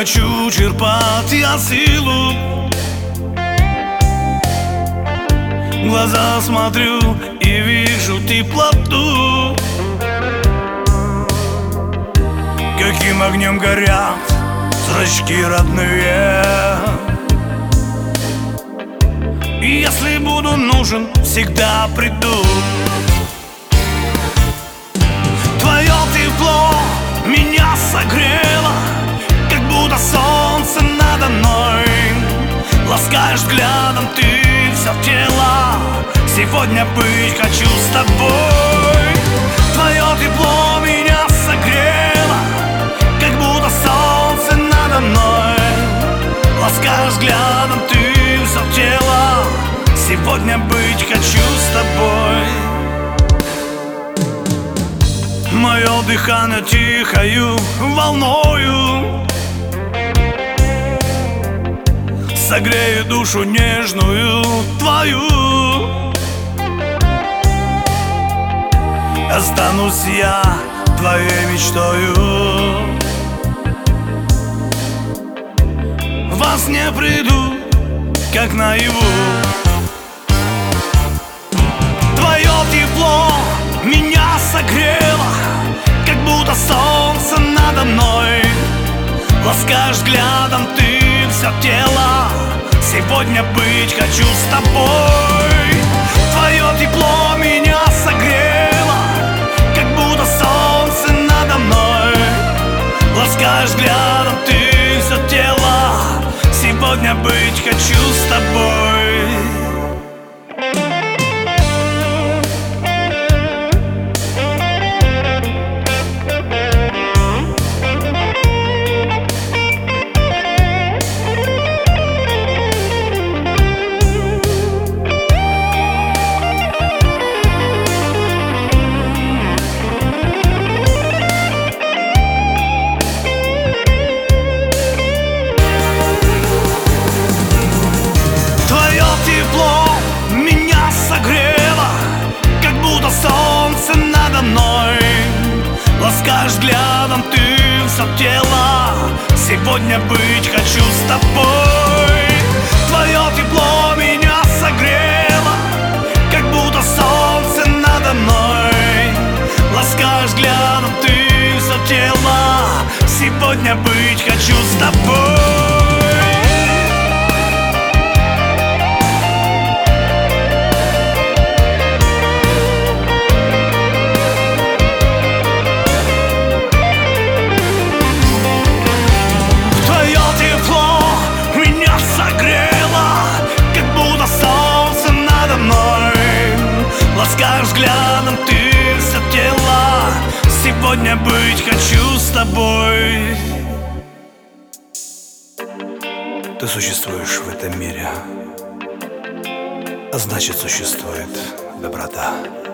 хочу черпать я силу. В глаза смотрю и вижу теплоту. Каким огнем горят зрачки родные. И если буду нужен, всегда приду. Твое тепло меня согрело, как будто солнце надо мной. Ласкаешь взглядом ты все тело. Сегодня быть хочу с тобой. Твое тепло меня согрело, как будто солнце надо мной. Ласкаешь взглядом ты все тело. Сегодня быть хочу с тобой. Мое дыхание тихою волною согрею душу нежную твою. Останусь я твоей мечтою. Во сне приду, как наяву. Твое тепло меня согрело, как будто солнце надо мной. Ласкаешь взглядом ты все тело. Сегодня быть хочу с тобой. Твое тепло меня согрело, как будто солнце надо мной. Ласкаешь взглядом ты все тело. Сегодня быть хочу с тобой. Тепло меня согрело, как будто солнце надо мной. Ласкаешь взглядом ты все тело. Сегодня быть хочу с тобой. Твое тепло меня согрело, как будто солнце надо мной. Ласкаешь взглядом ты все тело. Сегодня быть хочу с тобой. Ласкаешь взглядом ты все тело. Сегодня быть хочу с тобой. Ты существуешь в этом мире, а значит существует доброта.